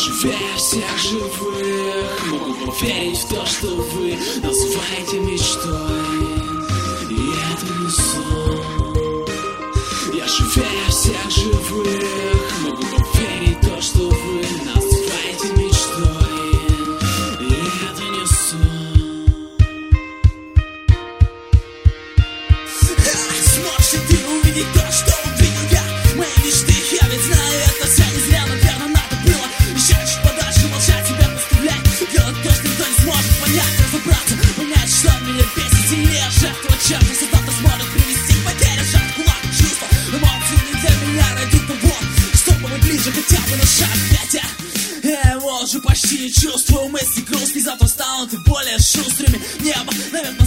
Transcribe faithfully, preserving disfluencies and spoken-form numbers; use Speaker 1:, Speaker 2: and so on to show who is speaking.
Speaker 1: живее всех живых, могу поверить в то, что вы называете мечтой. И это не сон. Я живее всех живых, могу поверить в то, что вы называете мечтой. И это не сон.
Speaker 2: Сможешь ты увидеть то, что увидел я? Мои мечты, я ведь знаю, это все не зря, наверное, надо было еще чуть подальше молчать, себя подставлять, делать то, что никто не сможет понять, разобраться, понять, что меня бесит сильнее жертвовать чем-то, создав сможет привести к потере, сжать кулак, чувства, эмоции не для меня ради того, чтобы быть ближе хотя бы на шаг, ведь я, я его уже почти не чувствую, мысли грустные, завтра станут и более шустрыми, небо, наверное,